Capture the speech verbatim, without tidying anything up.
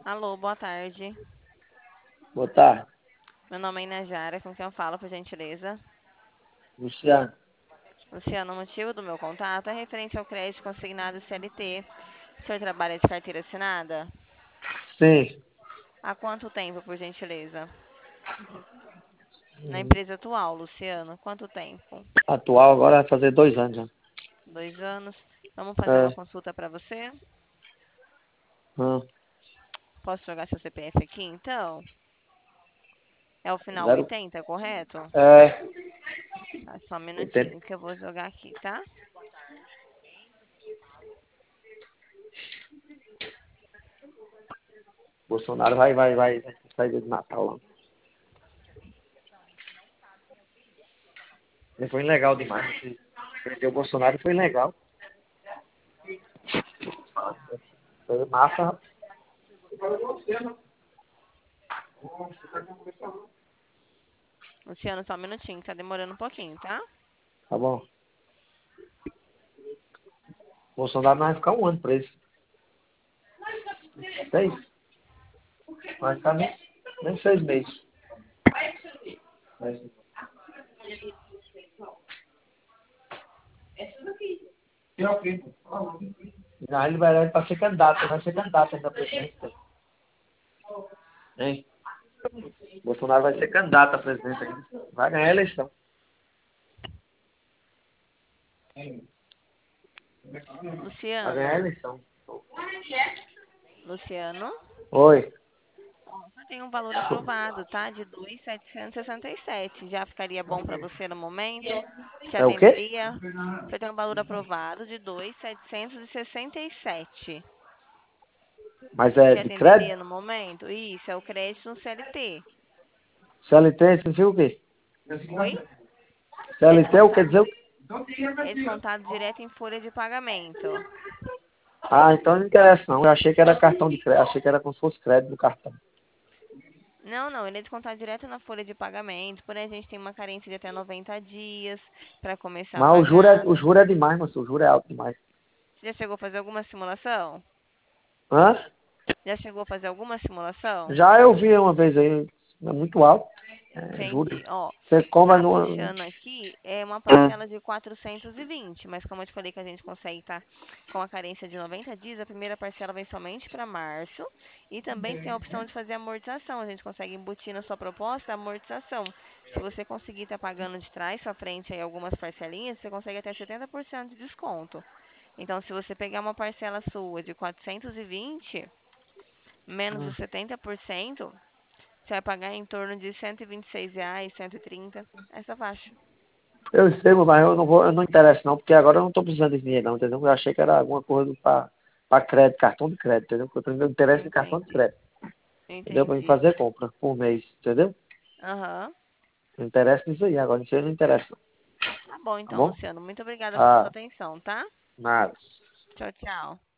Alô, boa tarde. Boa tarde, Meu nome é Inajara, com quem eu falo, por gentileza. Luciano. Luciano, o motivo do meu contato é referente ao crédito consignado C L T. O senhor trabalha de carteira assinada? Sim, Há quanto tempo, por gentileza? Na hum, empresa atual, Luciano, quanto tempo? atual agora vai fazer dois anos já. Dois anos. Vamos fazer uma É, consulta para você? hum, Posso jogar seu C P F aqui, então? É o final zero, oitenta, correto? é, Tá, só um oitenta. minutinho que eu vou jogar aqui, tá? Bolsonaro vai, vai, vai, vai sair de Natal lá. Ele foi legal demais. Esse- Prender o Bolsonaro foi legal. Foi massa. Luciano, só um minutinho, que tá demorando um pouquinho, tá? Tá bom. Bolsonaro não vai ficar um ano preso. Seis? Vai ficar nem, nem seis meses. Mas, não, ele vai para ser candidato, ele vai ser candidato ainda à presidência. Hein? Bolsonaro vai ser candidato a presidente ainda. Vai ganhar a eleição. Vai ganhar a Luciano, eleição. Luciano. Oi. Ó, só tem um valor aprovado, tá? De dois mil setecentos e sessenta e sete. Já ficaria bom para você no momento? Te É o quê? atenderia? Você tem um valor aprovado de dois mil setecentos e sessenta e sete. Mas é Te de atenderia crédito? no momento? Isso, é o crédito no C L T. C L T significa o quê? Oi? É C L T o quer descontado, dizer o quê? é descontado direto em folha de pagamento. Ah, então não interessa não. Eu achei que era cartão de crédito. Achei que era como se fosse crédito do cartão. Não, não, ele é descontado direto na folha de pagamento. Porém, a gente tem uma carência de até noventa dias para começar a Mas o juro é, pagar. o juro é demais, moço. O juro é alto demais. Você já chegou a fazer alguma simulação? Hã? Já chegou a fazer alguma simulação? Já eu vi uma vez aí. É muito alto. É, juro. Entendi. Ó, Você compra tá no. fechando aqui é uma parcela de quatrocentos e vinte, mas como eu te falei que a gente consegue estar com a carência de noventa dias, a primeira parcela vem somente para março e também tem a opção de fazer amortização. A gente consegue embutir na sua proposta a amortização. Se você conseguir estar pagando de trás para frente aí algumas parcelinhas, você consegue até setenta por cento de desconto. Então, se você pegar uma parcela sua de quatrocentos e vinte menos os setenta por cento, você vai pagar em torno de cento e vinte e seis reais, cento e trinta, essa faixa. Eu sei, mas eu não vou, eu não interesso não, porque agora eu não estou precisando de dinheiro não, entendeu? Eu achei que era alguma coisa para crédito, cartão de crédito, entendeu? Porque eu tenho interesse em cartão de Entendi. crédito, entendeu? Para me Entendi. fazer compra por mês, entendeu? Aham. Não interessa nisso aí, agora isso aí não interessa, não, Tá bom tá então, bom? Luciano. Muito obrigada pela sua Ah, atenção, tá? nada. Tchau, tchau.